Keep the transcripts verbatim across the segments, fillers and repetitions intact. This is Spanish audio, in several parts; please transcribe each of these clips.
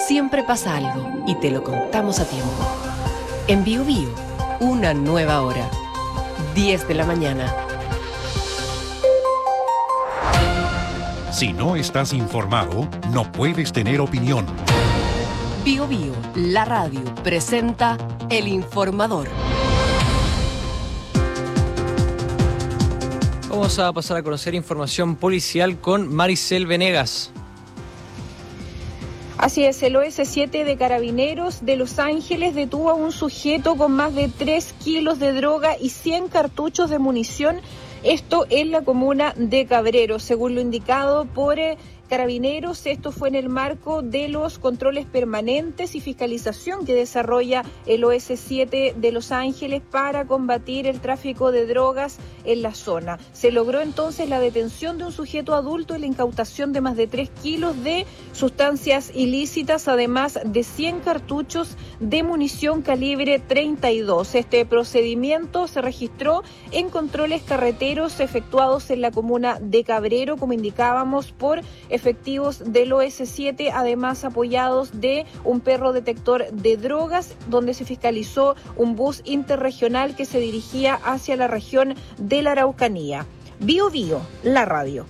siempre pasa algo y te lo contamos a tiempo. En Bio Bio, una nueva hora. diez de la mañana. Si no estás informado, no puedes tener opinión. Bio Bio, la radio, presenta El Informador. Vamos a pasar a conocer información policial con Maricel Venegas. Así es, el O S siete de Carabineros de Los Ángeles detuvo a un sujeto con más de tres kilos de droga y cien cartuchos de munición, esto en la comuna de Cabrero, según lo indicado por eh, Carabineros. Esto fue en el marco de los controles permanentes y fiscalización que desarrolla el O S siete de Los Ángeles para combatir el tráfico de drogas en la zona. Se logró entonces la detención de un sujeto adulto y la incautación de más de tres kilos de sustancias ilícitas, además de cien cartuchos de munición calibre treinta y dos. Este procedimiento se registró en controles carreteros efectuados en la comuna de Cabrero, como indicábamos, por efectivos del O S siete, además apoyados de un perro detector de drogas, donde se fiscalizó un bus interregional que se dirigía hacia la región de la Araucanía. Bio Bio, la radio.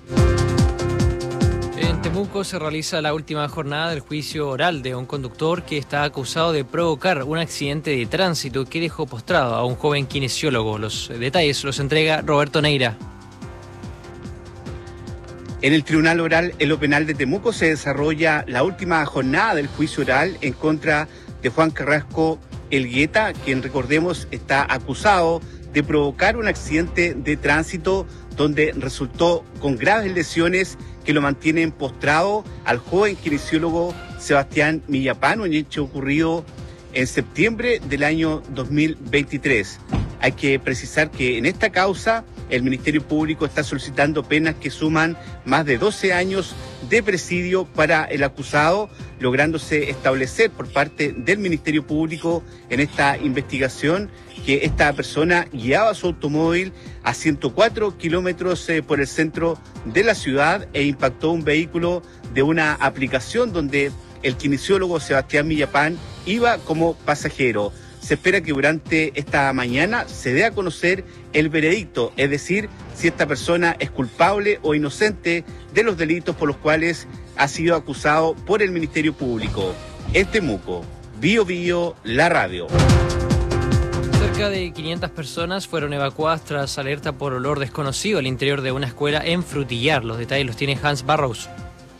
En Temuco se realiza la última jornada del juicio oral de un conductor que está acusado de provocar un accidente de tránsito que dejó postrado a un joven kinesiólogo. Los detalles los entrega Roberto Neira. En el Tribunal Oral en lo Penal de Temuco se desarrolla la última jornada del juicio oral en contra de Juan Carrasco Elgueta, quien, recordemos, está acusado de provocar un accidente de tránsito donde resultó con graves lesiones que lo mantienen postrado al joven kinesiólogo Sebastián Millapán, un hecho ocurrido en septiembre del año dos mil veintitrés. Hay que precisar que en esta causa el Ministerio Público está solicitando penas que suman más de doce años de presidio para el acusado, lográndose establecer por parte del Ministerio Público en esta investigación que esta persona guiaba su automóvil a ciento cuatro kilómetros eh, por el centro de la ciudad e impactó un vehículo de una aplicación donde el kinesiólogo Sebastián Millapán iba como pasajero. Se espera que durante esta mañana se dé a conocer el veredicto, es decir, si esta persona es culpable o inocente de los delitos por los cuales ha sido acusado por el Ministerio Público. En Temuco, Bio Bio, la radio. Cerca de quinientas personas fueron evacuadas tras alerta por olor desconocido al interior de una escuela en Frutillar. Los detalles los tiene Hans Barrows.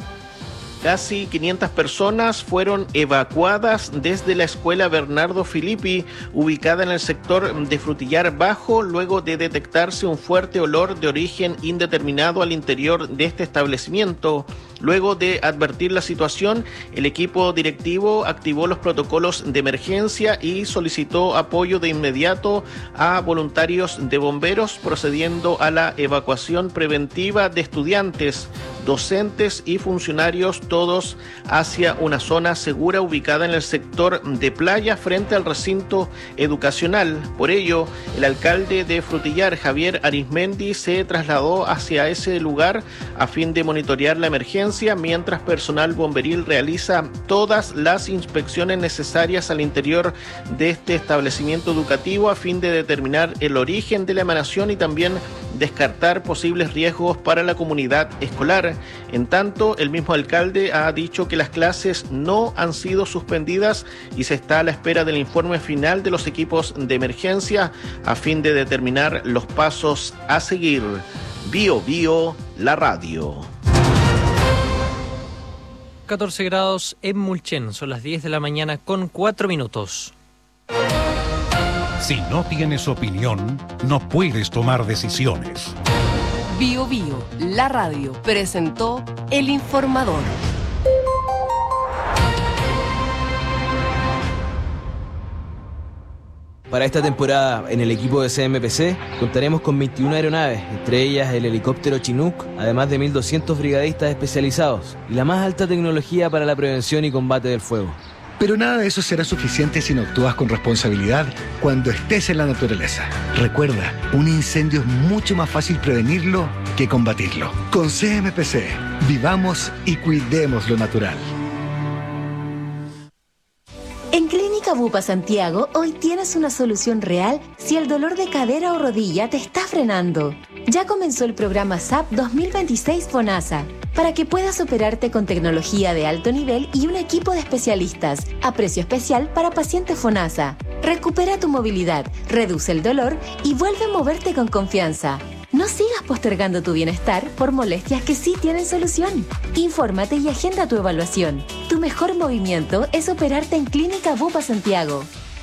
Casi quinientas personas fueron evacuadas desde la escuela Bernardo Filippi, ubicada en el sector de Frutillar Bajo, luego de detectarse un fuerte olor de origen indeterminado al interior de este establecimiento. Luego de advertir la situación, el equipo directivo activó los protocolos de emergencia y solicitó apoyo de inmediato a voluntarios de bomberos, procediendo a la evacuación preventiva de estudiantes, docentes y funcionarios, todos hacia una zona segura ubicada en el sector de playa frente al recinto educacional. Por ello, el alcalde de Frutillar, Javier Arismendi, se trasladó hacia ese lugar a fin de monitorear la emergencia, mientras personal bomberil realiza todas las inspecciones necesarias al interior de este establecimiento educativo a fin de determinar el origen de la emanación y también descartar posibles riesgos para la comunidad escolar. En tanto, el mismo alcalde ha dicho que las clases no han sido suspendidas y se está a la espera del informe final de los equipos de emergencia a fin de determinar los pasos a seguir. Bio Bio, la radio. catorce grados en Mulchen, son las diez de la mañana con cuatro minutos. Si no tienes opinión, no puedes tomar decisiones. Bio Bio, la radio, presentó El Informador. Para esta temporada, en el equipo de C M P C, contaremos con veintiuna aeronaves, entre ellas el helicóptero Chinook, además de mil doscientos brigadistas especializados y la más alta tecnología para la prevención y combate del fuego. Pero nada de eso será suficiente si no actúas con responsabilidad cuando estés en la naturaleza. Recuerda, un incendio es mucho más fácil prevenirlo que combatirlo. Con C M P C, vivamos y cuidemos lo natural. Bupa Santiago, hoy tienes una solución real si el dolor de cadera o rodilla te está frenando. Ya comenzó el programa S A P dos mil veintiséis FONASA, para que puedas operarte con tecnología de alto nivel y un equipo de especialistas, a precio especial para pacientes FONASA. Recupera tu movilidad, reduce el dolor y vuelve a moverte con confianza. No sigas postergando tu bienestar por molestias que sí tienen solución. Infórmate y agenda tu evaluación. Tu mejor movimiento es operarte en Clínica Bupa Santiago.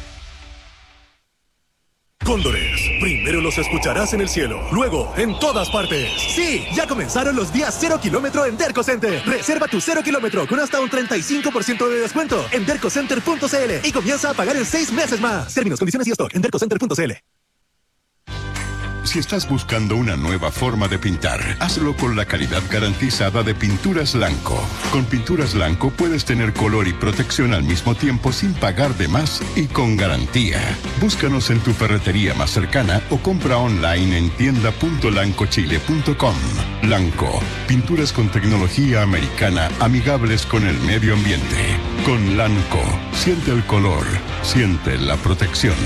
Cóndores, primero los escucharás en el cielo, luego en todas partes. Sí, ya comenzaron los días cero kilómetro en Derco Center. Reserva tu cero kilómetro con hasta un treinta y cinco por ciento de descuento en derco center punto c l y comienza a pagar en seis meses más. Términos, condiciones y stock en derco center punto c l. Si estás buscando una nueva forma de pintar, hazlo con la calidad garantizada de Pinturas Lanco. Con Pinturas Lanco puedes tener color y protección al mismo tiempo sin pagar de más y con garantía. Búscanos en tu ferretería más cercana o compra online en tienda punto lanco chile punto com. Lanco, pinturas con tecnología americana amigables con el medio ambiente. Con Lanco, siente el color, siente la protección.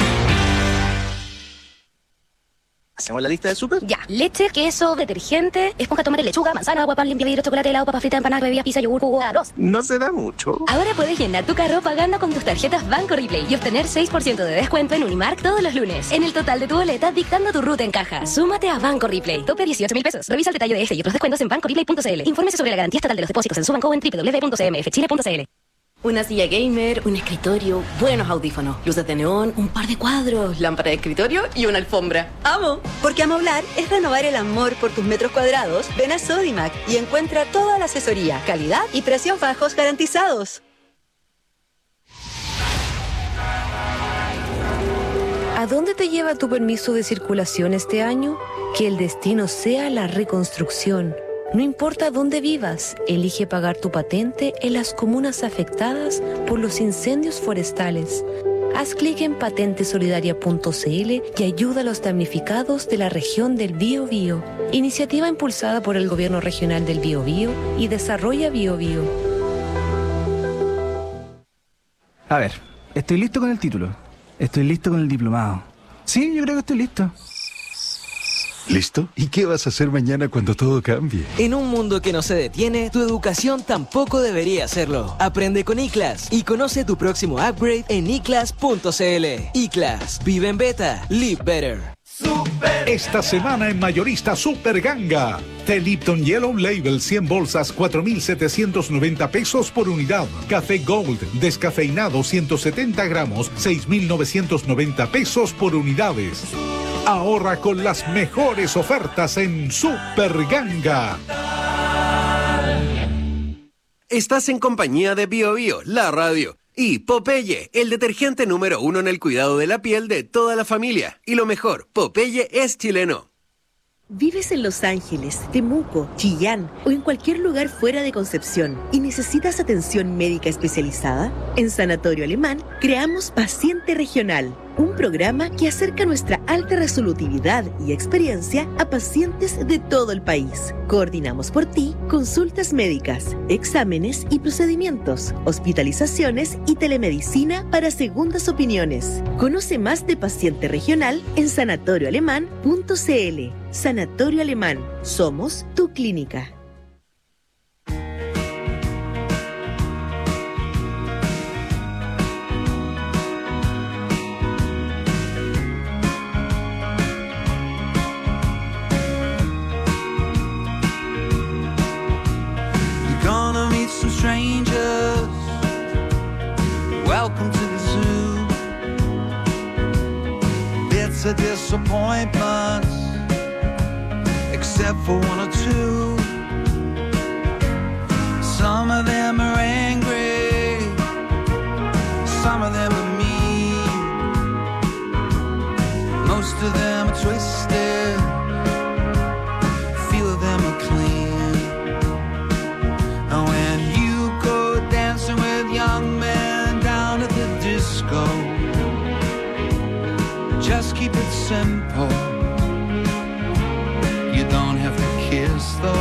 ¿Hacemos la lista del súper? Ya. Leche, queso, detergente, esponja, tomate, lechuga, manzana, agua, pan, limpia vidrio, chocolate, helado, papa frita, empanadas, bebidas, pizza, yogur, jugo, arroz. No se da mucho. Ahora puedes llenar tu carro pagando con tus tarjetas Banco Replay y obtener seis por ciento de descuento en Unimark todos los lunes. En el total de tu boleta, dictando tu ruta en caja. Súmate a Banco Replay. Tope dieciocho mil pesos. Revisa el detalle de este y otros descuentos en banco replay punto c l. Infórmese sobre la garantía estatal de los depósitos en su banco en doble u doble u doble u punto c m f chile punto c l. Una silla gamer, un escritorio, buenos audífonos, luces de neón, un par de cuadros, lámpara de escritorio y una alfombra. ¡Amo! Porque amoblar es renovar el amor por tus metros cuadrados. Ven a Sodimac y encuentra toda la asesoría, calidad y precios bajos garantizados. ¿A dónde te lleva tu permiso de circulación este año? Que el destino sea la reconstrucción. No importa dónde vivas, elige pagar tu patente en las comunas afectadas por los incendios forestales. Haz clic en patente solidaria punto c l y ayuda a los damnificados de la región del Biobío. Iniciativa impulsada por el Gobierno Regional del Biobío y Desarrolla Biobío. A ver, estoy listo con el título. Estoy listo con el diplomado. Sí, yo creo que estoy listo. ¿Listo? ¿Y qué vas a hacer mañana cuando todo cambie? En un mundo que no se detiene, tu educación tampoco debería hacerlo. Aprende con iClass y conoce tu próximo upgrade en i class punto c l. iClass, vive en beta, live better. Super. Esta semana en Mayorista Super Ganga. Té Lipton Yellow Label cien bolsas, cuatro mil setecientos noventa pesos por unidad. Café Gold descafeinado ciento setenta gramos, seis mil novecientos noventa pesos por unidades. Ahorra con las mejores ofertas en Super Ganga. Estás en compañía de Bio Bio, la radio. Y Popeye, el detergente número uno en el cuidado de la piel de toda la familia. Y lo mejor, Popeye es chileno. ¿Vives en Los Ángeles, Temuco, Chillán o en cualquier lugar fuera de Concepción y necesitas atención médica especializada? En Sanatorio Alemán creamos Paciente Regional, un programa que acerca nuestra alta resolutividad y experiencia a pacientes de todo el país. Coordinamos por ti consultas médicas, exámenes y procedimientos, hospitalizaciones y telemedicina para segundas opiniones. Conoce más de Paciente Regional en sanatorio alemán punto c l. Sanatorio Alemán. Somos tu clínica. Strangers, welcome to the zoo. Bits of disappointments, except for one or two. Some of them are angry, some of them are mean. Most of them are twisted, few of them are clean. And when you go dancing with young men down at the disco, just keep it simple. You don't have to kiss those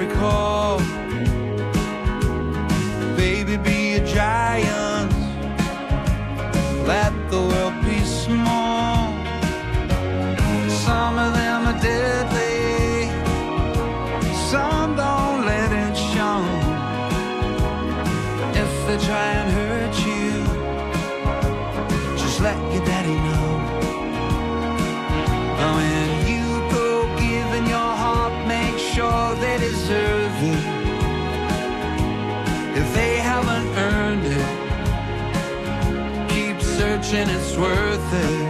every call. Baby, be a giant. Let the world be small. Some of them are deadly. Some don't let it show. If they try and hurt you, just let your daddy know. When you go giving your heart, make sure they deserve it. If they haven't earned it, keep searching, it's worth it.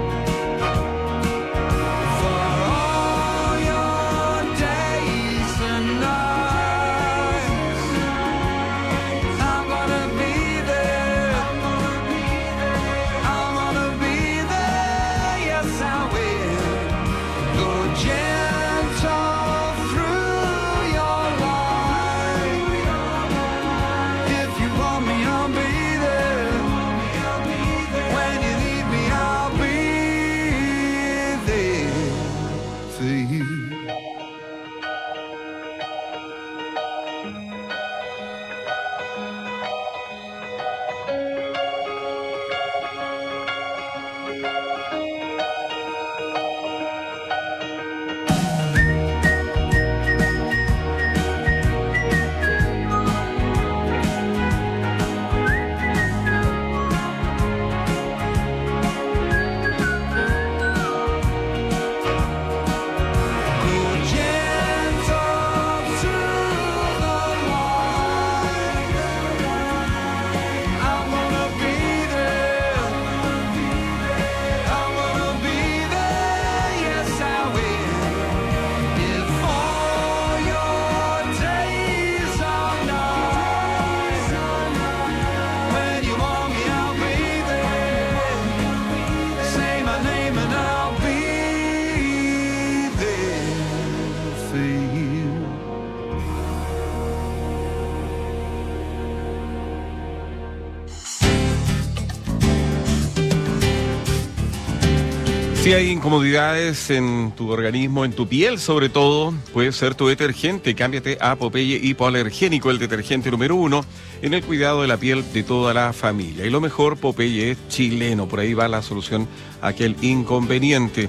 Si hay incomodidades en tu organismo, en tu piel sobre todo, puede ser tu detergente. Cámbiate a Popeye Hipoalergénico, el detergente número uno en el cuidado de la piel de toda la familia. Y lo mejor, Popeye es chileno, por ahí va la solución a aquel inconveniente.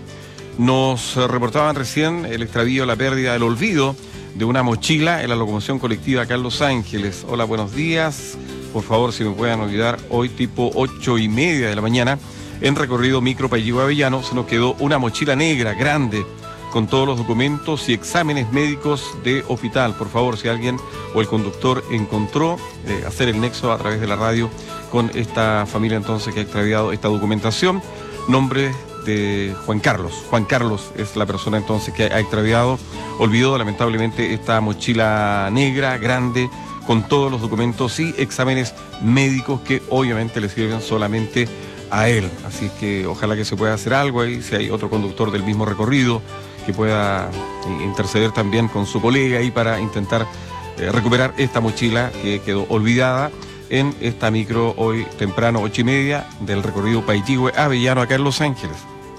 Nos reportaban recién el extravío, la pérdida, el olvido de una mochila en la locomoción colectiva acá en Los Ángeles. Hola, buenos días. Por favor, si me pueden ayudar, hoy tipo ocho y media de la mañana, en recorrido micro Payllegüe Avellano, se nos quedó una mochila negra grande con todos los documentos y exámenes médicos de hospital. Por favor, si alguien o el conductor encontró, eh, hacer el nexo a través de la radio con esta familia entonces que ha extraviado esta documentación. Nombre de Juan Carlos. Juan Carlos es la persona entonces que ha extraviado, olvidó lamentablemente esta mochila negra grande con todos los documentos y exámenes médicos que obviamente le sirven solamente a él. Así que ojalá que se pueda hacer algo ahí, si hay otro conductor del mismo recorrido que pueda interceder también con su colega ahí para intentar eh, recuperar esta mochila que quedó olvidada en esta micro hoy temprano, ocho y media, del recorrido Payllegüe Avellano acá en Los Ángeles.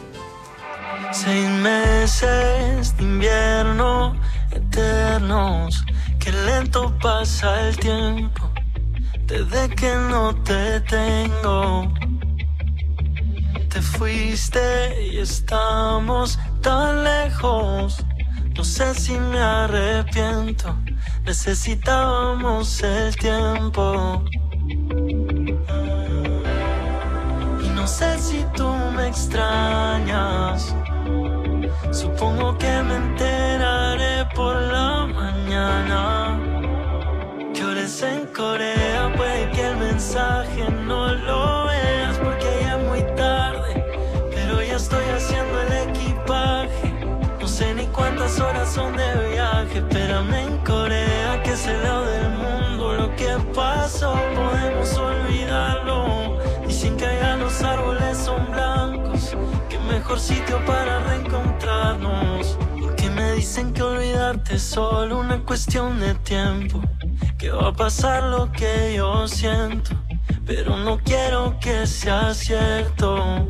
Seis meses de invierno eternos, que lento pasa el tiempo desde que no te tengo. Te fuiste y estamos tan lejos. No sé si me arrepiento. Necesitábamos el tiempo. Y no sé si tú me extrañas. Supongo que me enteraré por la mañana. Que ores en Corea, puede que el mensaje no lo veas porque ya es muy tarde. Pero ya estoy haciendo el equipaje. No sé ni cuántas horas son de viaje. Espérame en Corea, que es el lado del mundo. Lo que pasó podemos olvidarlo. Dicen que allá los árboles son blancos, que mejor sitio para reencontrarnos. Porque me dicen que olvidarte es solo una cuestión de tiempo, que va a pasar lo que yo siento, pero no quiero que sea cierto.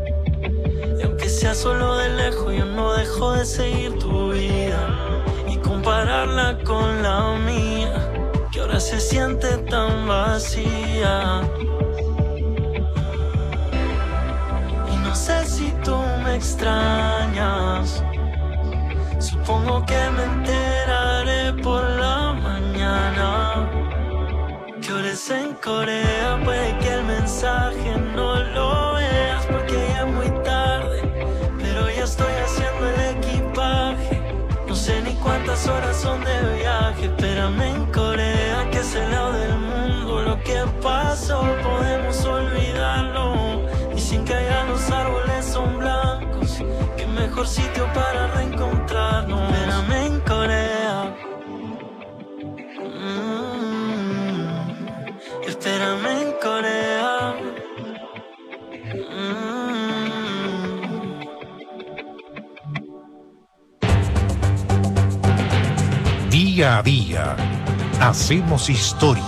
Y aunque sea solo de lejos, yo no dejo de seguir tu vida. Y como compararla con la mía, que ahora se siente tan vacía. Y no sé si tú me extrañas, supongo que me enteraré por la mañana. Que ahora es en Corea, puede que el mensaje no lo veas porque ya es muy tarde, pero ya estoy haciendo el equipaje. No sé ni cuántas horas son de viaje. Espérame en Corea, que es el lado del mundo. Lo que pasó podemos olvidarlo, y sin que haya los árboles son blancos, qué mejor sitio para reencontrarnos. Espérame en Corea, mm, espérame en Corea, mm. Día a día, hacemos historia.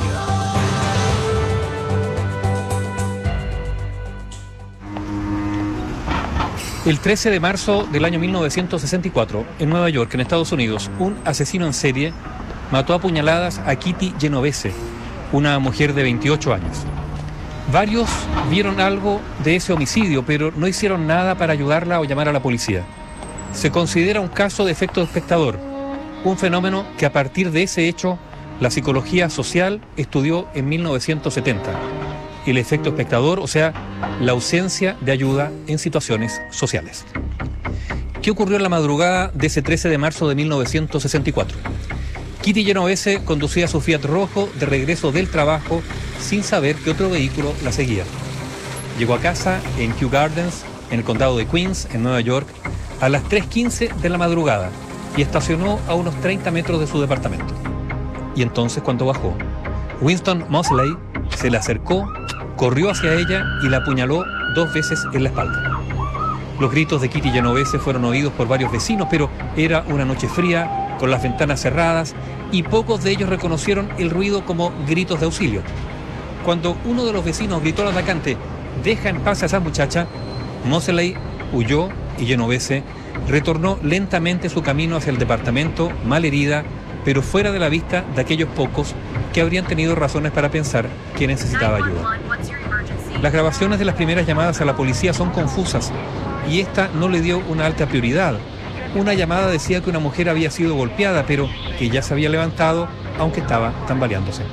El trece de marzo del año mil novecientos sesenta y cuatro, en Nueva York, en Estados Unidos, un asesino en serie mató a puñaladas a Kitty Genovese, una mujer de veintiocho años. Varios vieron algo de ese homicidio, pero no hicieron nada para ayudarla o llamar a la policía. Se considera un caso de efecto espectador, un fenómeno que a partir de ese hecho la psicología social estudió en mil novecientos setenta. El efecto espectador, o sea, la ausencia de ayuda en situaciones sociales. ¿Qué ocurrió en la madrugada de ese trece de marzo de mil novecientos sesenta y cuatro? Kitty Genovese conducía su Fiat rojo de regreso del trabajo sin saber que otro vehículo la seguía. Llegó a casa en Kew Gardens, en el condado de Queens, en Nueva York, a las tres quince de la madrugada y estacionó a unos treinta metros de su departamento. Y entonces, cuando bajó, Winston Moseley se le acercó, corrió hacia ella y la apuñaló dos veces en la espalda. Los gritos de Kitty Genovese fueron oídos por varios vecinos, pero era una noche fría, con las ventanas cerradas, y pocos de ellos reconocieron el ruido como gritos de auxilio. Cuando uno de los vecinos gritó al atacante, «Deja en paz a esa muchacha», Moseley huyó y Genovese retornó lentamente su camino hacia el departamento, malherida, pero fuera de la vista de aquellos pocos que habrían tenido razones para pensar que necesitaba ayuda. Las grabaciones de las primeras llamadas a la policía son confusas y esta no le dio una alta prioridad. Una llamada decía que una mujer había sido golpeada, pero que ya se había levantado, aunque estaba tambaleándose.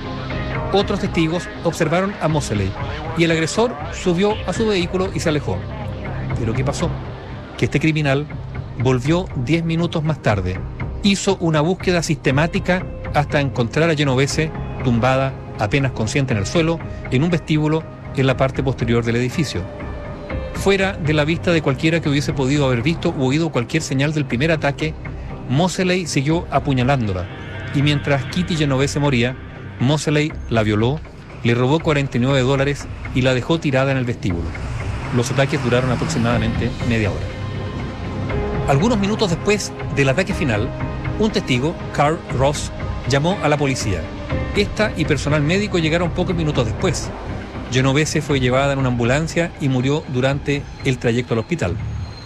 Otros testigos observaron a Moseley y el agresor subió a su vehículo y se alejó. ¿Pero qué pasó? Que este criminal volvió diez minutos más tarde. Hizo una búsqueda sistemática hasta encontrar a Genovese tumbada, apenas consciente en el suelo, en un vestíbulo en la parte posterior del edificio. Fuera de la vista de cualquiera que hubiese podido haber visto u oído cualquier señal del primer ataque, Moseley siguió apuñalándola, y mientras Kitty Genovese moría, Moseley la violó, le robó cuarenta y nueve dólares y la dejó tirada en el vestíbulo. Los ataques duraron aproximadamente media hora. Algunos minutos después del ataque final, un testigo, Carl Ross, llamó a la policía. Esta y personal médico llegaron pocos minutos después. Genovese fue llevada en una ambulancia y murió durante el trayecto al hospital.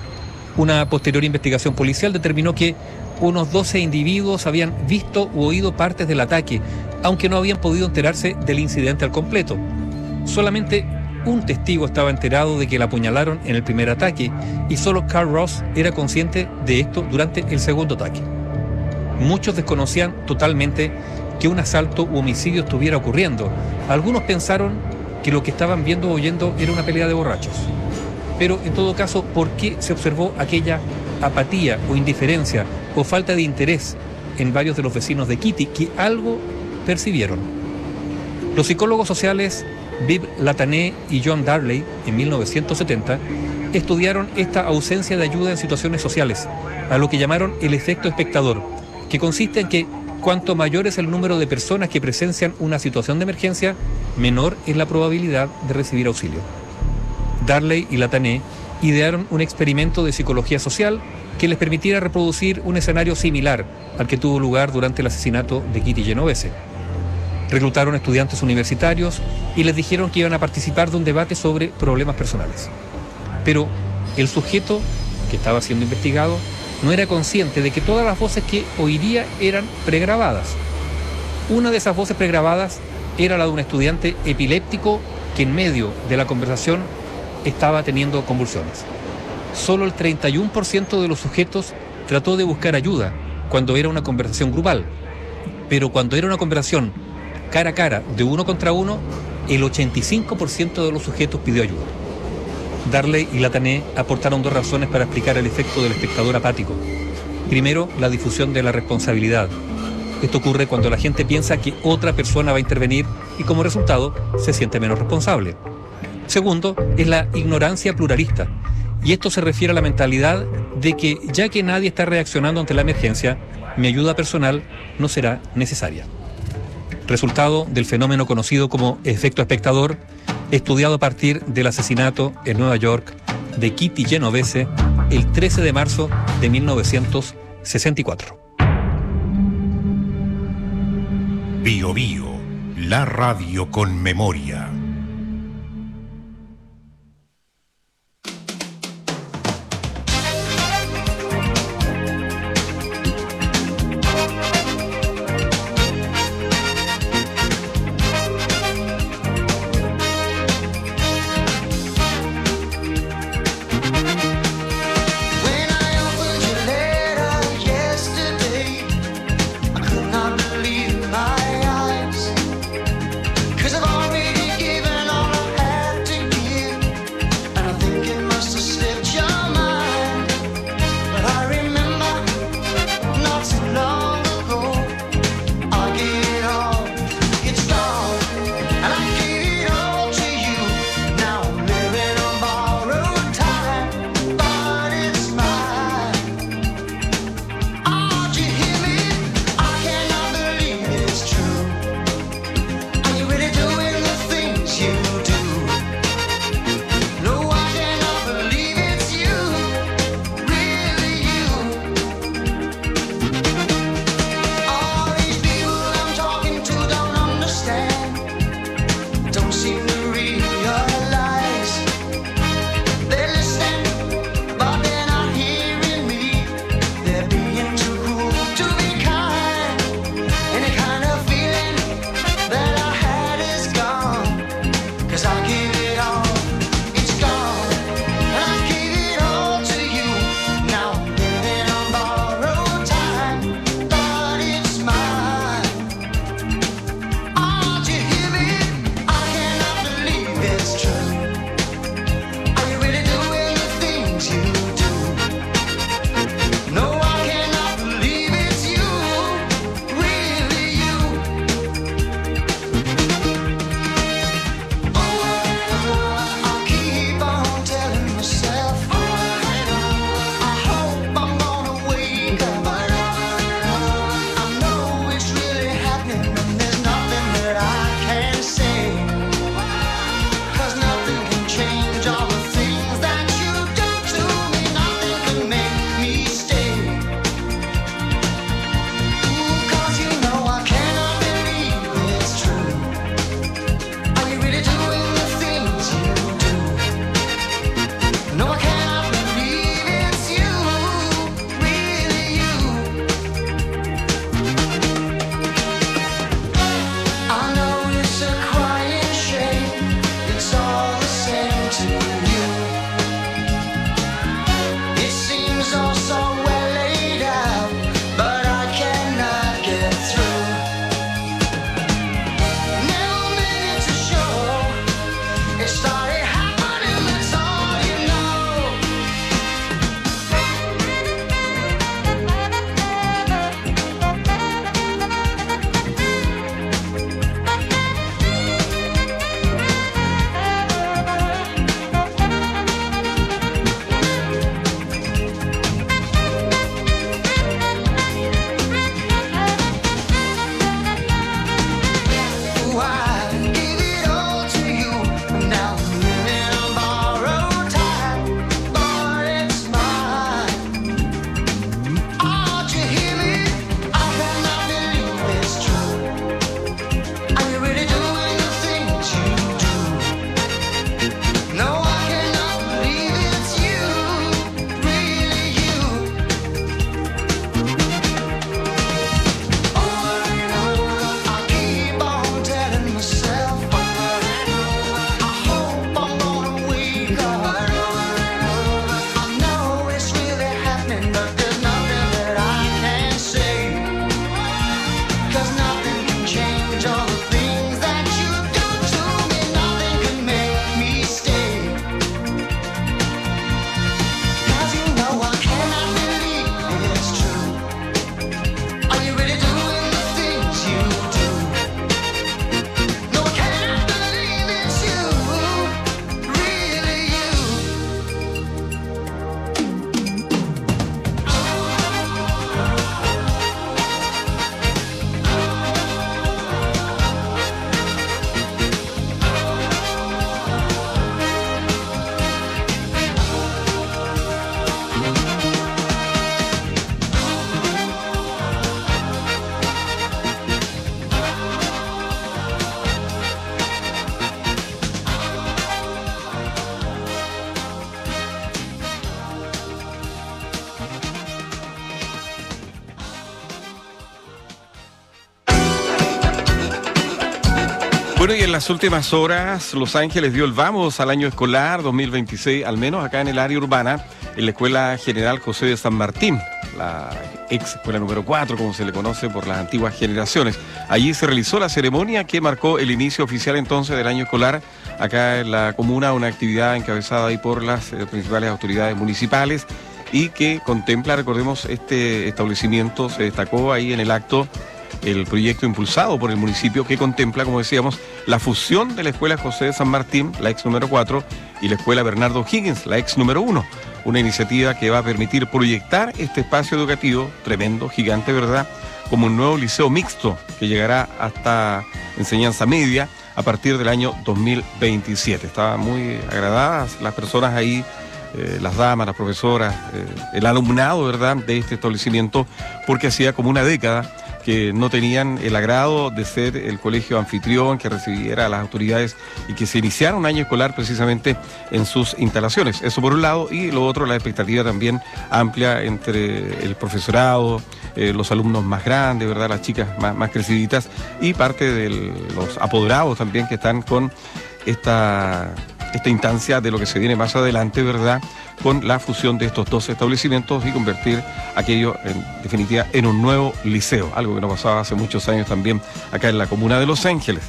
Una posterior investigación policial determinó que unos doce individuos habían visto u oído partes del ataque, aunque no habían podido enterarse del incidente al completo. Solamente un testigo estaba enterado de que la apuñalaron en el primer ataque y solo Carl Ross era consciente de esto durante el segundo ataque. Muchos desconocían totalmente que un asalto u homicidio estuviera ocurriendo. Algunos pensaron que lo que estaban viendo o oyendo era una pelea de borrachos. Pero en todo caso, ¿por qué se observó aquella apatía o indiferencia o falta de interés en varios de los vecinos de Kitty que algo percibieron? Los psicólogos sociales Viv Latané y John Darley, en mil novecientos setenta, estudiaron esta ausencia de ayuda en situaciones sociales, a lo que llamaron el efecto espectador, que consiste en que cuanto mayor es el número de personas que presencian una situación de emergencia, menor es la probabilidad de recibir auxilio. Darley y Latané idearon un experimento de psicología social que les permitiera reproducir un escenario similar al que tuvo lugar durante el asesinato de Kitty Genovese. Reclutaron estudiantes universitarios y les dijeron que iban a participar de un debate sobre problemas personales. Pero el sujeto que estaba siendo investigado no era consciente de que todas las voces que oiría eran pregrabadas. Una de esas voces pregrabadas era la de un estudiante epiléptico que en medio de la conversación estaba teniendo convulsiones. Solo el treinta y uno por ciento de los sujetos trató de buscar ayuda cuando era una conversación grupal, pero cuando era una conversación cara a cara, de uno contra uno, el ochenta y cinco por ciento de los sujetos pidió ayuda. Darley y Latané aportaron dos razones para explicar el efecto del espectador apático. Primero, la difusión de la responsabilidad. Esto ocurre cuando la gente piensa que otra persona va a intervenir y como resultado se siente menos responsable. Segundo, es la ignorancia pluralista. Y esto se refiere a la mentalidad de que ya que nadie está reaccionando ante la emergencia, mi ayuda personal no será necesaria. Resultado del fenómeno conocido como efecto espectador, estudiado a partir del asesinato en Nueva York de Kitty Genovese el trece de marzo de mil novecientos sesenta y cuatro. Bio Bio, la radio con memoria. Bueno, y en las últimas horas, Los Ángeles dio el vamos al año escolar dos mil veintiséis, al menos acá en el área urbana, en la Escuela General José de San Martín, la ex escuela número cuatro, como se le conoce por las antiguas generaciones. Allí se realizó la ceremonia que marcó el inicio oficial entonces del año escolar acá en la comuna, una actividad encabezada ahí por las eh, principales autoridades municipales y que contempla, recordemos, este establecimiento. Se destacó ahí en el acto el proyecto impulsado por el municipio que contempla, como decíamos, la fusión de la Escuela José de San Martín, la ex número cuatro, y la Escuela Bernardo Higgins, la ex número uno. Una iniciativa que va a permitir proyectar este espacio educativo, tremendo, gigante, ¿verdad?, como un nuevo liceo mixto que llegará hasta enseñanza media a partir del año dos mil veintisiete. Estaban muy agradadas las personas ahí, eh, las damas, las profesoras, eh, el alumnado, ¿verdad?, de este establecimiento, porque hacía como una década que no tenían el agrado de ser el colegio anfitrión que recibiera a las autoridades y que se iniciara un año escolar precisamente en sus instalaciones. Eso por un lado, y lo otro, la expectativa también amplia entre el profesorado, eh, los alumnos más grandes, ¿verdad?, las chicas más, más creciditas, y parte de los apoderados también que están con esta, esta instancia de lo que se viene más adelante, ¿verdad?, con la fusión de estos dos establecimientos y convertir aquello en definitiva en un nuevo liceo, algo que no pasaba hace muchos años también acá en la comuna de Los Ángeles.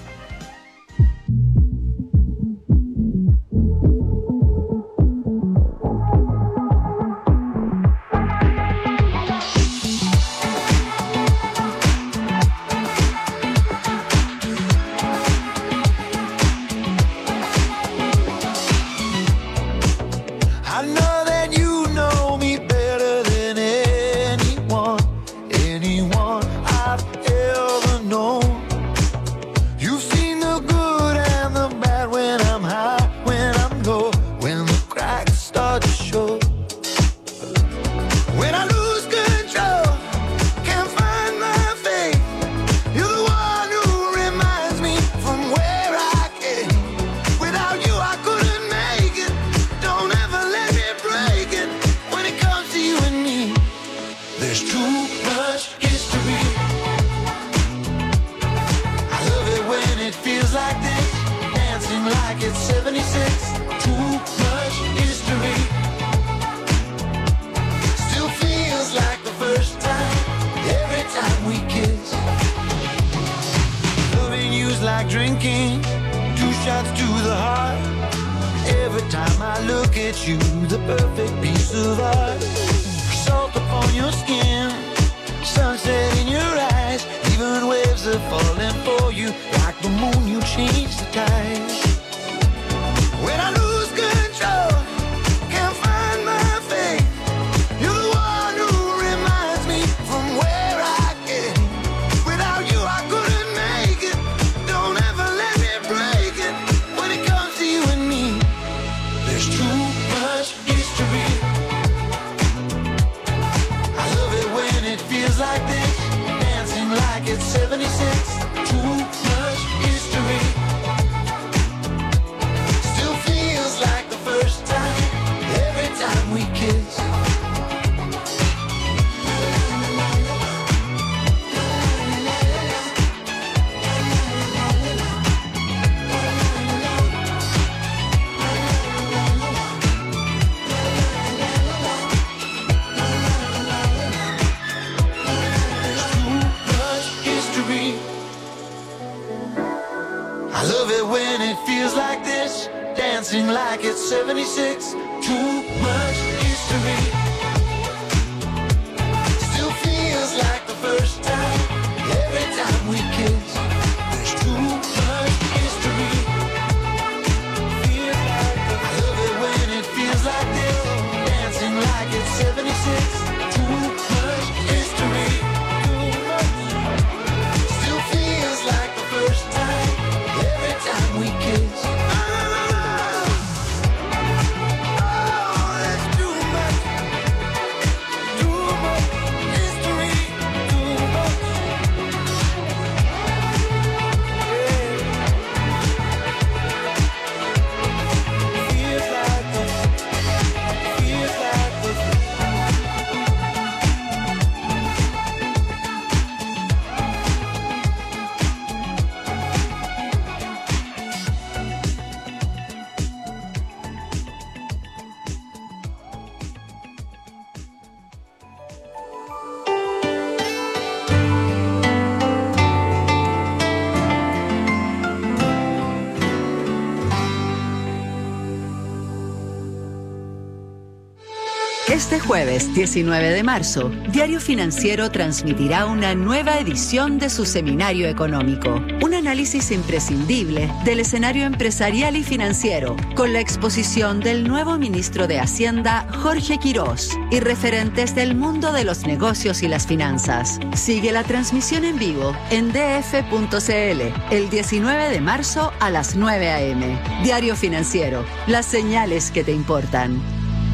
Este jueves diecinueve de marzo, Diario Financiero transmitirá una nueva edición de su seminario económico. Un análisis imprescindible del escenario empresarial y financiero, con la exposición del nuevo ministro de Hacienda, Jorge Quirós, y referentes del mundo de los negocios y las finanzas. Sigue la transmisión en vivo en d f punto c l el diecinueve de marzo a las nueve a eme Diario Financiero, las señales que te importan.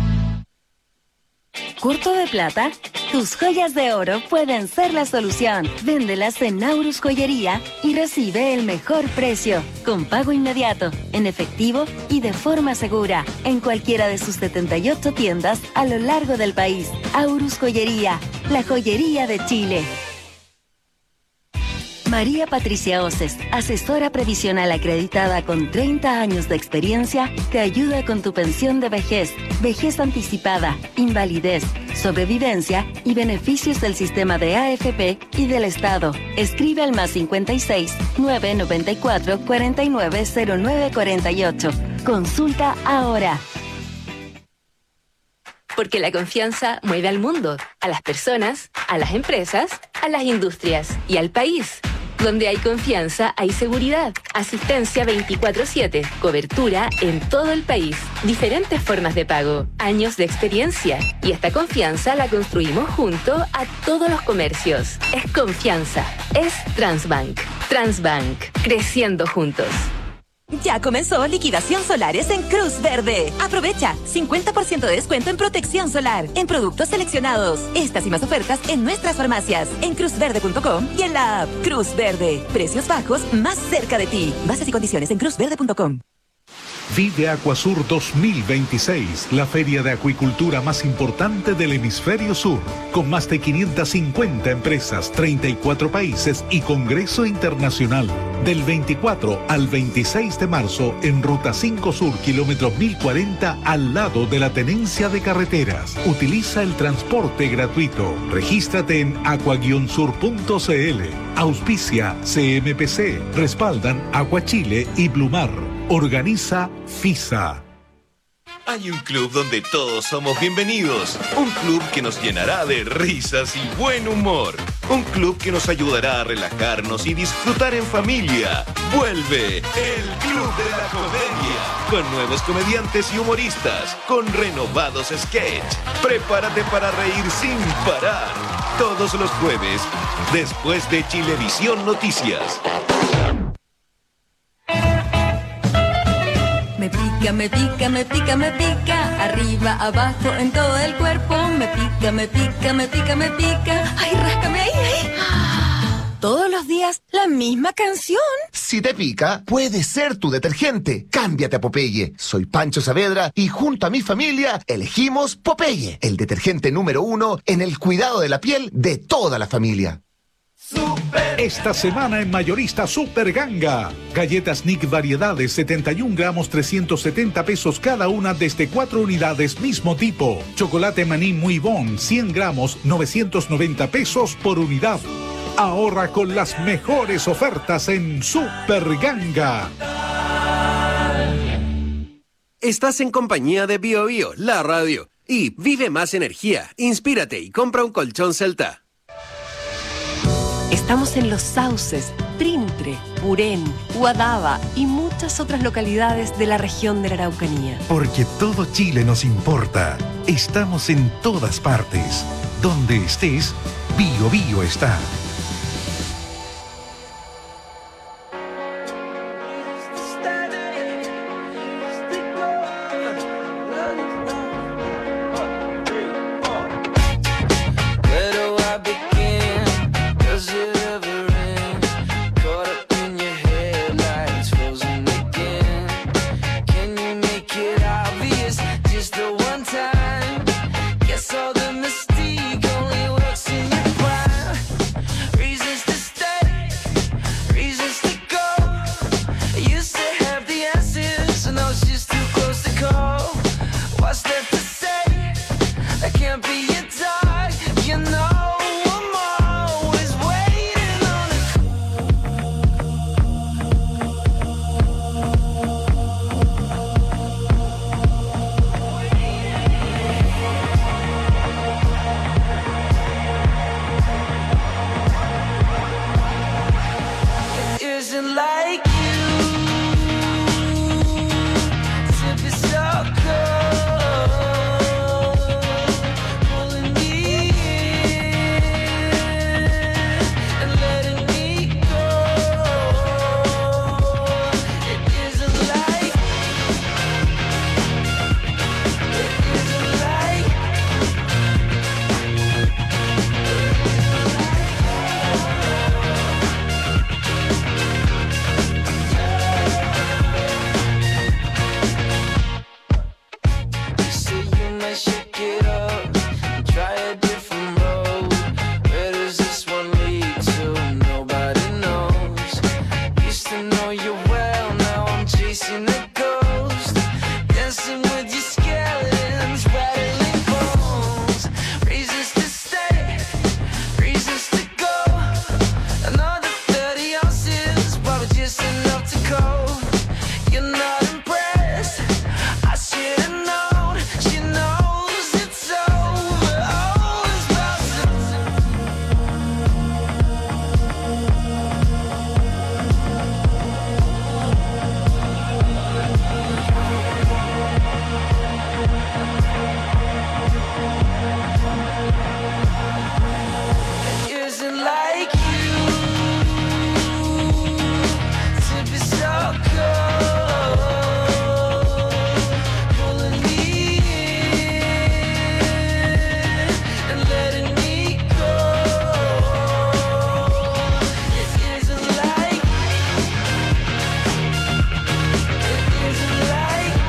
¿Curto de plata? Tus joyas de oro pueden ser la solución. Véndelas en Naurus Joyería y recibe el mejor precio, con pago inmediato, en efectivo y de forma segura, en cualquiera de sus setenta y ocho tiendas a lo largo del país. Aurus Joyería, la joyería de Chile. María Patricia Oces, asesora previsional acreditada con treinta años de experiencia, te ayuda con tu pensión de vejez, vejez anticipada, invalidez, sobrevivencia y beneficios del sistema de A F P y del Estado. Escribe al más cincuenta y seis, nueve noventa y cuatro, cuarenta y nueve, cero nueve cuarenta y ocho. Consulta ahora. Porque la confianza mueve al mundo, a las personas, a las empresas, a las industrias y al país. Donde hay confianza, hay seguridad. Asistencia veinticuatro siete. Cobertura en todo el país. Diferentes formas de pago. Años de experiencia. Y esta confianza la construimos junto a todos los comercios. Es confianza. Es Transbank. Transbank. Creciendo juntos. Ya comenzó liquidación solares en Cruz Verde. Aprovecha cincuenta por ciento de descuento en protección solar en productos seleccionados. Estas y más ofertas en nuestras farmacias, en cruz verde punto com y en la app Cruz Verde. Precios bajos más cerca de ti. Bases y condiciones en cruz verde punto com. Vive Acuasur dos mil veintiséis, la feria de acuicultura más importante del hemisferio sur, con más de quinientas cincuenta empresas, treinta y cuatro países y congreso internacional. Del veinticuatro al veintiséis de marzo en Ruta cinco Sur, kilómetro mil cuarenta, al lado de la Tenencia de Carreteras. Utiliza el transporte gratuito. Regístrate en aqua guion sur punto c l. Auspicia C M P C. Respaldan Acuachile y Blumar. Organiza FISA. Hay un club donde todos somos bienvenidos. Un club que nos llenará de risas y buen humor. Un club que nos ayudará a relajarnos y disfrutar en familia. Vuelve el Club de la Comedia. Con nuevos comediantes y humoristas. Con renovados sketch. Prepárate para reír sin parar. Todos los jueves, después de Chilevisión Noticias. Me pica, me pica, me pica, me pica. Arriba, abajo, en todo el cuerpo. Me pica, me pica, me pica, me pica. Ay, ráscame ahí, ahí. Todos los días, la misma canción. Si te pica, puede ser tu detergente. Cámbiate a Popeye. Soy Pancho Saavedra y junto a mi familia elegimos Popeye, el detergente número uno en el cuidado de la piel de toda la familia. Esta semana en Mayorista Super Ganga. Galletas Nick variedades setenta y un gramos, trescientos setenta pesos cada una desde cuatro unidades mismo tipo. Chocolate maní muy bon, cien gramos, novecientos noventa pesos por unidad. Ahorra con las mejores ofertas en Super Ganga. Estás en compañía de Bio Bio, la radio. Y vive más energía, inspírate y compra un colchón Celta. Estamos en Los Sauces, Trintre, Purén, Huadaba y muchas otras localidades de la región de la Araucanía. Porque todo Chile nos importa. Estamos en todas partes. Donde estés, Bio Bio está. shake it up and try a different road. Where does this one lead to? Nobody knows. Used to know you well, now I'm chasing a ghost. Dancing with your skeletons, rattling bones. Reasons to stay, reasons to go. Another thirty ounces, probably just enough to cope. You're not impressed, I should've known. She knows it's over, oh, it's about It isn't like you to be so cold, pulling me in and letting me go. It isn't like, it isn't like.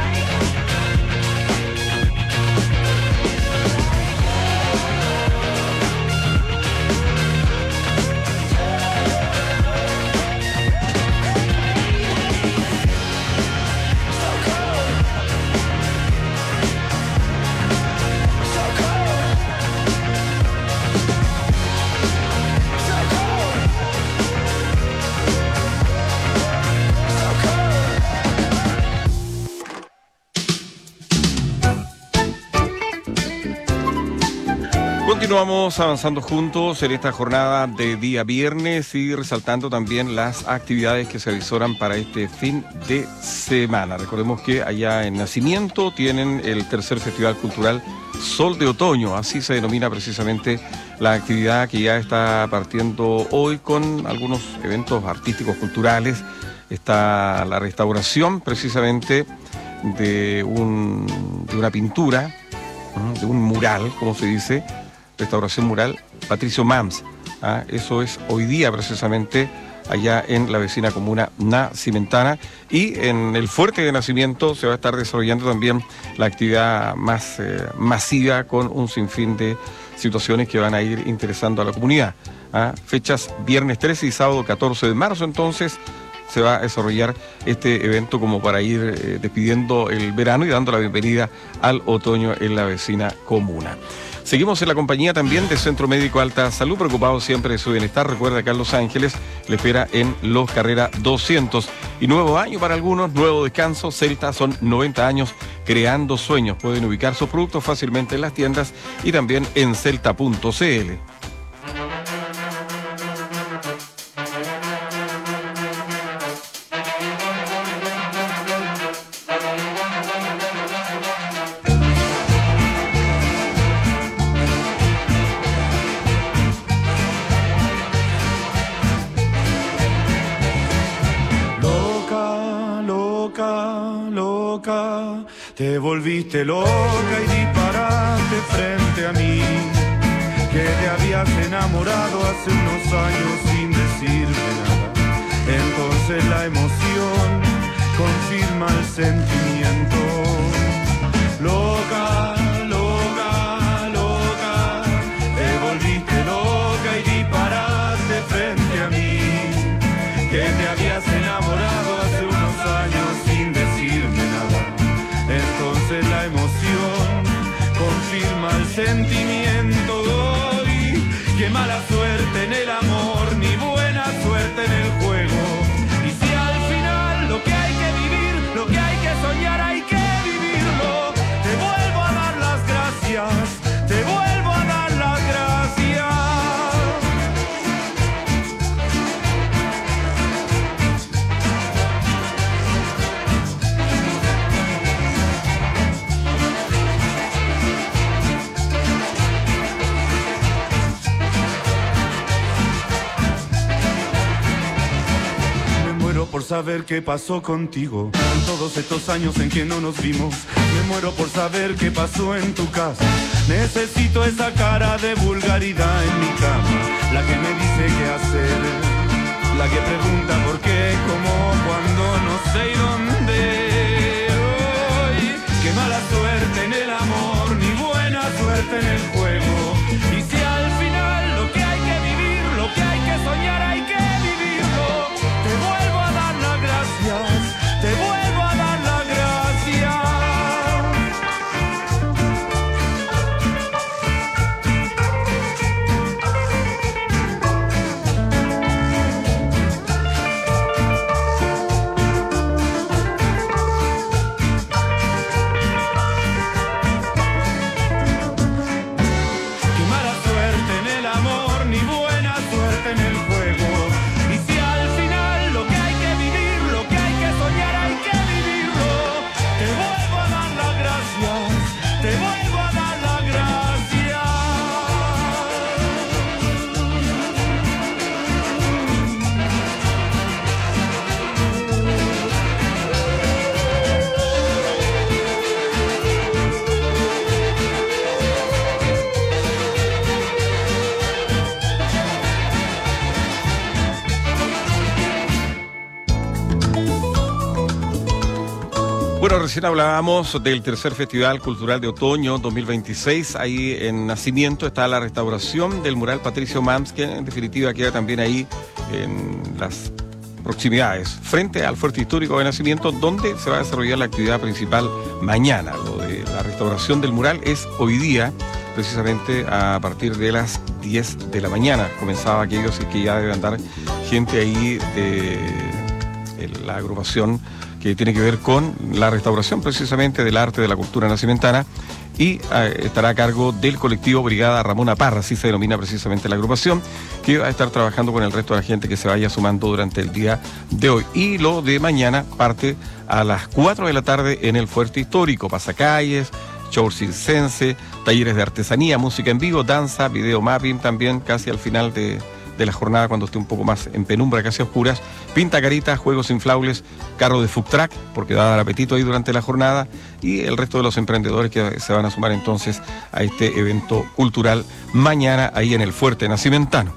Continuamos avanzando juntos en esta jornada de día viernes y resaltando también las actividades que se avisoran para este fin de semana. Recordemos que allá en Nacimiento tienen el tercer Festival Cultural Sol de Otoño, así se denomina precisamente la actividad que ya está partiendo hoy con algunos eventos artísticos culturales. Está la restauración precisamente de, un, de una pintura, de un mural, como se dice, restauración mural Patricio Mams. ¿Ah? Eso es hoy día precisamente allá en la vecina comuna Nacimentana. Y en el Fuerte de Nacimiento se va a estar desarrollando también la actividad más eh, masiva con un sinfín de situaciones que van a ir interesando a la comunidad. ¿Ah? Fechas viernes trece y sábado catorce de marzo entonces se va a desarrollar este evento como para ir eh, despidiendo el verano y dando la bienvenida al otoño en la vecina comuna. Seguimos en la compañía también de Centro Médico Alta Salud, preocupado siempre de su bienestar. Recuerda que en Los Ángeles le espera en Los Carrera doscientos. Y nuevo año para algunos, nuevo descanso. Celta son noventa años creando sueños. Pueden ubicar sus productos fácilmente en las tiendas y también en celta punto c l. Te volviste loca y disparaste frente a mí, que te habías enamorado hace unos años sin decirme nada. Entonces la emoción confirma el sentimiento. Loca, loca, loca, te volviste loca y disparaste frente a mí, que te habías enamorado hace unos años sin decirme nada. Entonces la emoción confirma el sentimiento. Y qué mala suerte en el amor, ni buena suerte en el juego. Y si al final lo que hay que vivir, lo que hay que soñar, hay que vivirlo. Te vuelvo a dar las gracias, te vuelvo a dar las gracias. Por saber qué pasó contigo en todos estos años en que no nos vimos. Me muero por saber qué pasó en tu casa. Necesito esa cara de vulgaridad en mi cama, la que me dice qué hacer, la que pregunta por qué, cómo, cuándo, no sé y dónde. Hoy, qué mala suerte en el amor, ni recién hablábamos del tercer Festival Cultural de Otoño dos mil veintiséis. Ahí en Nacimiento está la restauración del mural Patricio Mams, que en definitiva queda también ahí en las proximidades, frente al Fuerte Histórico de Nacimiento, donde se va a desarrollar la actividad principal mañana. Lo de la restauración del mural es hoy día, precisamente a partir de las diez de la mañana. Comenzaba aquello, así que ya debe andar gente ahí de, de la agrupación que tiene que ver con la restauración precisamente del arte de la cultura nacimentana, y eh, estará a cargo del colectivo Brigada Ramona Parra, así se denomina precisamente la agrupación, que va a estar trabajando con el resto de la gente que se vaya sumando durante el día de hoy. Y lo de mañana parte a las cuatro de la tarde en el Fuerte Histórico, pasacalles, show circense, talleres de artesanía, música en vivo, danza, video mapping también casi al final de... de la jornada, cuando esté un poco más en penumbra, casi a oscuras, pinta caritas, juegos inflables, carro de food truck, porque va a dar apetito ahí durante la jornada, y el resto de los emprendedores que se van a sumar entonces a este evento cultural mañana ahí en el Fuerte Nacimentano.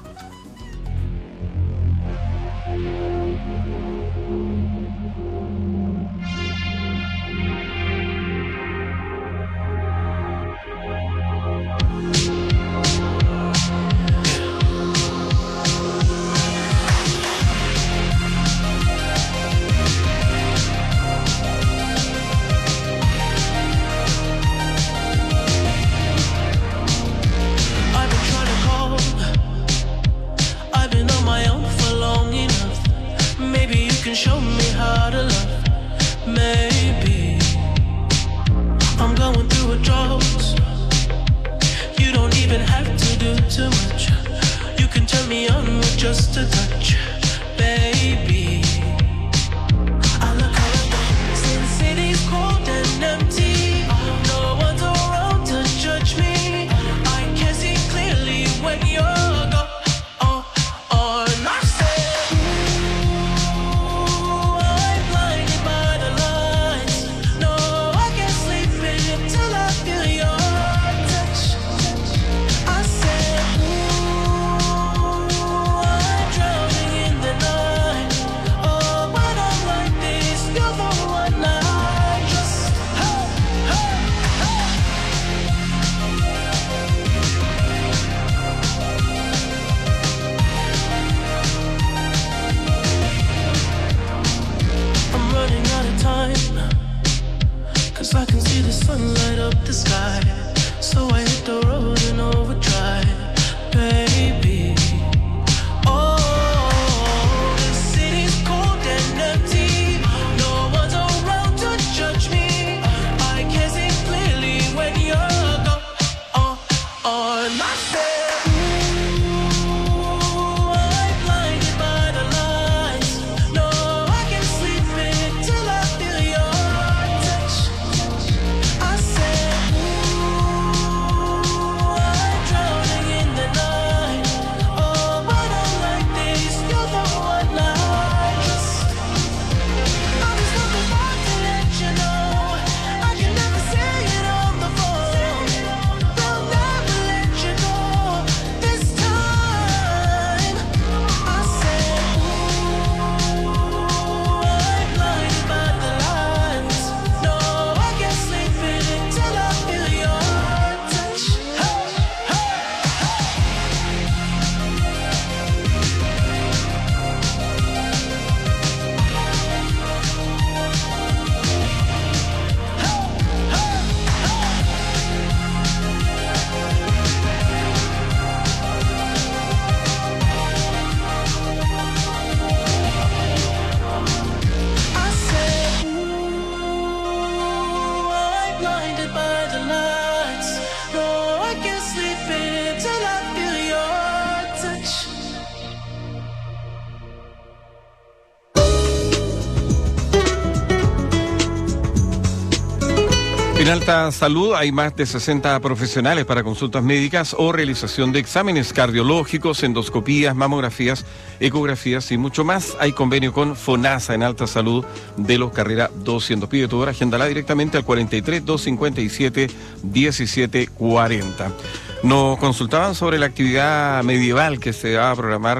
En Alta Salud hay más de sesenta profesionales para consultas médicas o realización de exámenes cardiológicos, endoscopías, mamografías, ecografías y mucho más. Hay convenio con FONASA en Alta Salud de los Carrera doscientos. Pide tu hora, agéndala directamente al cuarenta y tres, doscientos cincuenta y siete, diecisiete cuarenta. Nos consultaban sobre la actividad medieval que se va a programar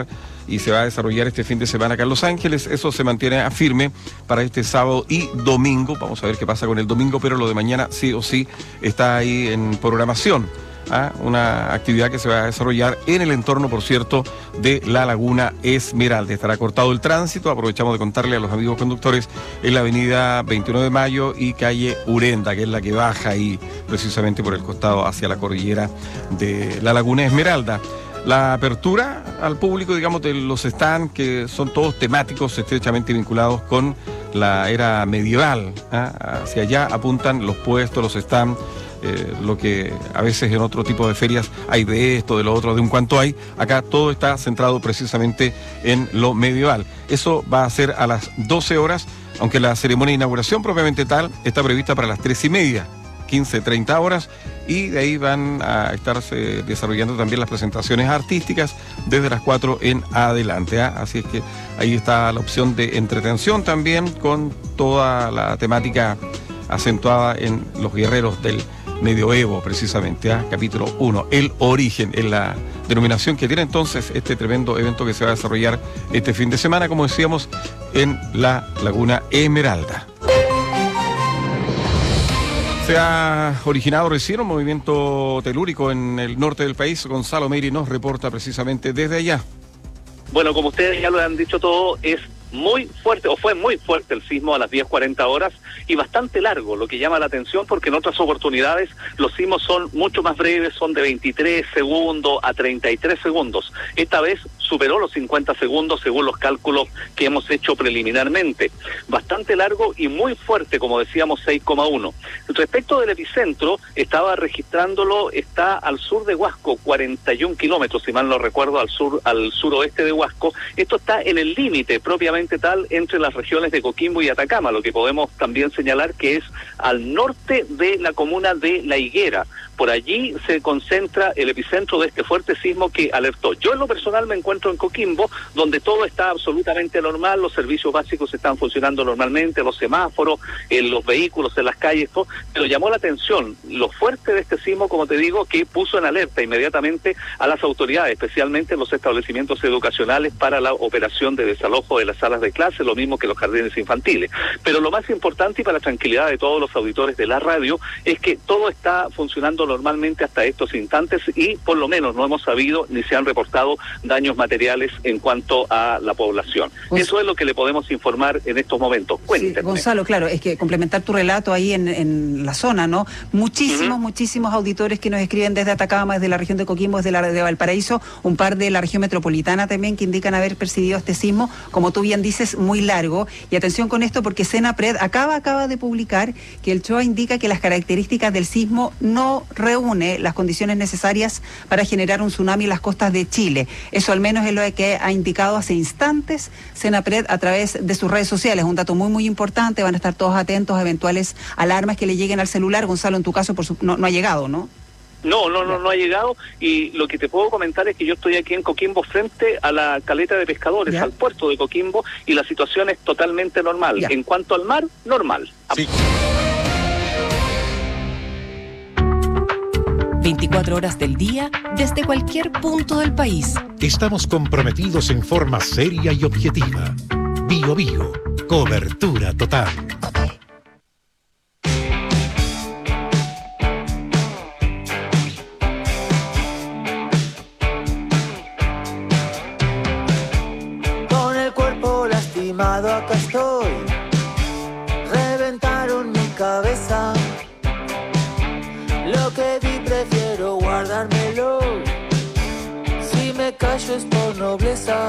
y se va a desarrollar este fin de semana acá en Los Ángeles. Eso se mantiene a firme para este sábado y domingo. Vamos a ver qué pasa con el domingo, pero lo de mañana sí o sí está ahí en programación. ¿Ah? Una actividad que se va a desarrollar en el entorno, por cierto, de la Laguna Esmeralda. Estará cortado el tránsito, aprovechamos de contarle a los amigos conductores, en la avenida veintiuno de mayo y calle Urenda, que es la que baja ahí precisamente por el costado hacia la cordillera de la Laguna Esmeralda. La apertura al público, digamos, de los stands, que son todos temáticos estrechamente vinculados con la era medieval. ¿Ah? Hacia allá apuntan los puestos, los stands. Eh, lo que a veces en otro tipo de ferias hay de esto, de lo otro, de un cuanto hay. Acá todo está centrado precisamente en lo medieval. Eso va a ser a las doce horas, aunque la ceremonia de inauguración propiamente tal está prevista para las tres y media, quince, treinta horas, y de ahí van a estarse desarrollando también las presentaciones artísticas desde las cuatro en adelante. ¿eh? Así es que ahí está la opción de entretención también, con toda la temática acentuada en los guerreros del medioevo, precisamente, ¿eh? Capítulo uno, el origen, es la denominación que tiene entonces este tremendo evento que se va a desarrollar este fin de semana, como decíamos, en la Laguna Esmeralda. Se ha originado recién un movimiento telúrico en el norte del país. Gonzalo Meiri nos reporta precisamente desde allá. Bueno, como ustedes ya lo han dicho todo, es muy fuerte, o fue muy fuerte el sismo a las diez cuarenta horas y bastante largo, lo que llama la atención porque en otras oportunidades los sismos son mucho más breves, son de veintitrés segundos a treinta y tres segundos. Esta vez superó los cincuenta segundos según los cálculos que hemos hecho preliminarmente. Bastante largo y muy fuerte, como decíamos, seis coma uno. Respecto del epicentro, estaba registrándolo, está al sur de Huasco, cuarenta y un kilómetros, si mal no recuerdo, al sur, al suroeste de Huasco. Esto está en el límite propiamente tal entre las regiones de Coquimbo y Atacama, lo que podemos también señalar que es al norte de la comuna de La Higuera. Por allí se concentra el epicentro de este fuerte sismo que alertó. Yo en lo personal me encuentro en Coquimbo, donde todo está absolutamente normal, los servicios básicos están funcionando normalmente, los semáforos, en los vehículos, en las calles, todo, pero llamó la atención lo fuerte de este sismo, como te digo, que puso en alerta inmediatamente a las autoridades, especialmente los establecimientos educacionales para la operación de desalojo de las salas de clase, lo mismo que los jardines infantiles. Pero lo más importante y para la tranquilidad de todos los auditores de la radio es que todo está funcionando normalmente hasta estos instantes y por lo menos no hemos sabido ni se han reportado daños materiales en cuanto a la población. Pues, eso es lo que le podemos informar en estos momentos. Cuéntenme. Sí, Gonzalo, claro, es que complementar tu relato ahí en, en la zona, ¿no? Muchísimos, uh-huh. muchísimos auditores que nos escriben desde Atacama, desde la región de Coquimbo, desde la de Valparaíso, un par de la región metropolitana también que indican haber percibido este sismo, como tú bien dices, muy largo. Y atención con esto porque Senapred acaba, acaba de publicar que el C H O A indica que las características del sismo no reúne las condiciones necesarias para generar un tsunami en las costas de Chile. Eso al menos es lo que ha indicado hace instantes Senapred a través de sus redes sociales. Un dato muy, muy importante. Van a estar todos atentos a eventuales alarmas que le lleguen al celular. Gonzalo, en tu caso por su... no, no ha llegado, ¿no? No, no, no, no ha llegado y lo que te puedo comentar es que yo estoy aquí en Coquimbo frente a la caleta de pescadores, ¿ya? Al puerto de Coquimbo y la situación es totalmente normal. ¿Ya? En cuanto al mar, normal. Sí. veinticuatro horas del día desde cualquier punto del país. Estamos comprometidos en forma seria y objetiva. Bio Bio, cobertura total. Con el cuerpo lastimado acá estoy. Reventaron mi cabeza. Lo que vi prefiero guardármelo. Si me callo es por nobleza.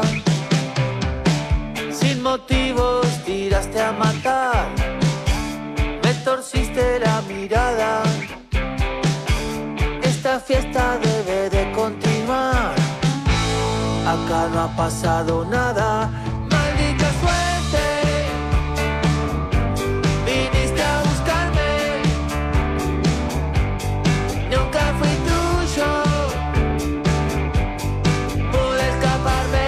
Sin motivos tiraste a matar. Me torciste la mirada. Esta fiesta debe de continuar. Acá no ha pasado nada. Maldita suerte. Viniste a buscarme. Nunca fui tuyo. Pude escaparme.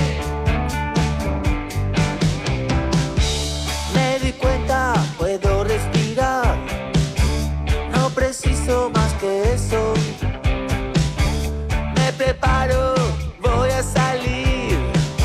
Me di cuenta, puedo respirar. No preciso más que eso. Me preparo, voy a salir.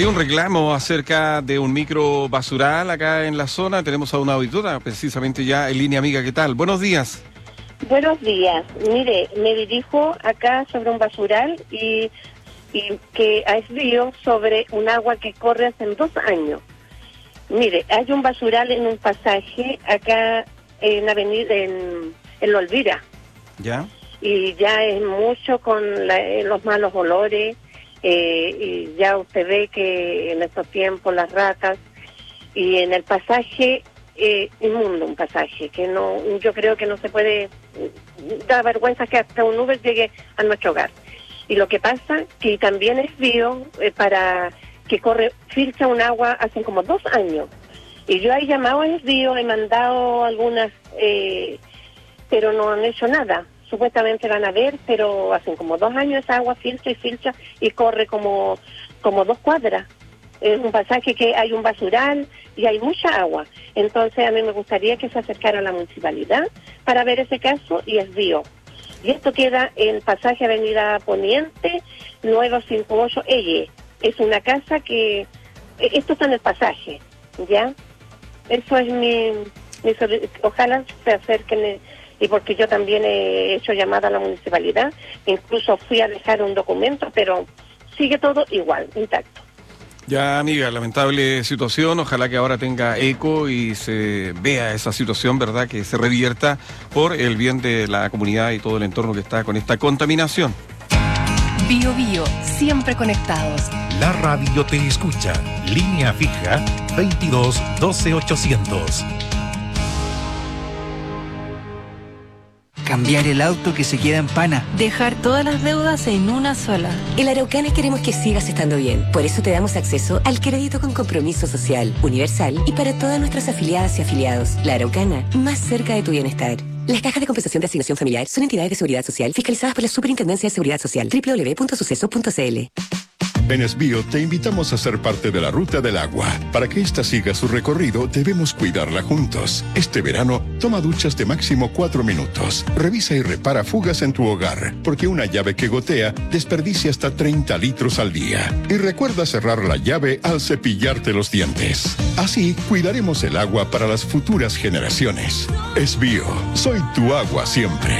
Hay un reclamo acerca de un micro basural acá en la zona. Tenemos a una auditora precisamente ya en línea. Amiga, ¿qué tal? Buenos días. Buenos días. Mire, me dirijo acá sobre un basural y, y que ha sido sobre un agua que corre hace dos años. Mire, hay un basural en un pasaje acá en avenida en, en La Olvira. ¿Ya? Y ya es mucho con la, los malos olores. Eh, y ya usted ve que en estos tiempos las ratas y en el pasaje eh, inmundo, un pasaje que no, yo creo que no se puede, da vergüenza que hasta un Uber llegue a nuestro hogar. Y lo que pasa que también es bio eh, para que corre, filtra un agua hace como dos años y yo he llamado a Esbio, he mandado algunas eh, pero no han hecho nada. Supuestamente van a ver, pero hace como dos años esa agua filtra y filtra y corre como, como dos cuadras. Es un pasaje que hay un basural y hay mucha agua. Entonces a mí me gustaría que se acercara a la municipalidad para ver ese caso y es bio. Y esto queda en pasaje Avenida Poniente, nueve cinco ocho Elle. Es una casa que... Esto está en el pasaje, ¿ya? Eso es mi... mi ojalá se acerquen... Y porque yo también he hecho llamada a la municipalidad, incluso fui a dejar un documento, pero sigue todo igual, intacto. Ya, amiga, lamentable situación, ojalá que ahora tenga eco y se vea esa situación, ¿verdad?, que se revierta por el bien de la comunidad y todo el entorno que está con esta contaminación. Bio Bio, siempre conectados. La radio te escucha. Línea fija veintidós doce ochocientos. Cambiar el auto que se queda en pana. Dejar todas las deudas en una sola. En La Araucana queremos que sigas estando bien. Por eso te damos acceso al crédito con compromiso social, universal y para todas nuestras afiliadas y afiliados. La Araucana, más cerca de tu bienestar. Las cajas de compensación de asignación familiar son entidades de seguridad social fiscalizadas por la Superintendencia de Seguridad Social. doble u doble u doble u punto suceso punto c l. En Esbio te invitamos a ser parte de la Ruta del Agua. Para que ésta siga su recorrido, debemos cuidarla juntos. Este verano, toma duchas de máximo cuatro minutos. Revisa y repara fugas en tu hogar, porque una llave que gotea desperdicia hasta treinta litros al día. Y recuerda cerrar la llave al cepillarte los dientes. Así, cuidaremos el agua para las futuras generaciones. Esbio, soy tu agua siempre.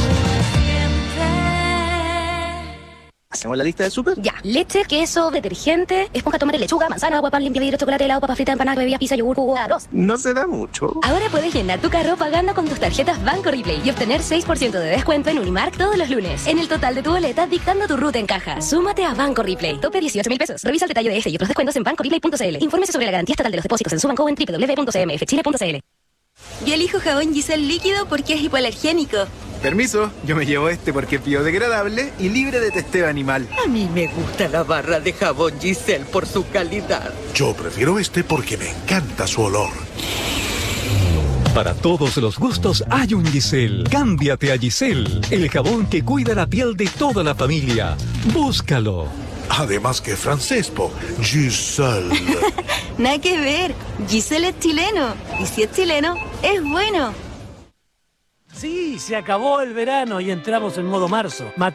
¿Hacemos la lista del súper? Ya. Leche, queso, detergente, esponja, tomate, lechuga, manzana, agua, pan, limpia vidrio, chocolate, helado, papa frita, empanada, bebida, pizza, yogur, jugo, arroz. No se da mucho. Ahora puedes llenar tu carro pagando con tus tarjetas Banco Replay y obtener seis por ciento de descuento en Unimark todos los lunes. En el total de tu boleta, dictando tu ruta en caja. Súmate a Banco Replay. Tope dieciocho mil pesos. Revisa el detalle de este y otros descuentos en banco replay punto c l. Infórmese sobre la garantía estatal de los depósitos en su banco o en doble u doble u doble u punto c m f chile punto c l. Yo elijo jabón Giselle líquido porque es hipoalergénico. Permiso, yo me llevo este porque es biodegradable y libre de testeo animal. A mí me gusta la barra de jabón Giselle por su calidad. Yo prefiero este porque me encanta su olor. Para todos los gustos hay un Giselle. Cámbiate a Giselle, el jabón que cuida la piel de toda la familia. Búscalo. Además que francés, po. Giselle. Nada que ver. Giselle es chileno. Y si es chileno, es bueno. Sí, se acabó el verano y entramos en modo marzo.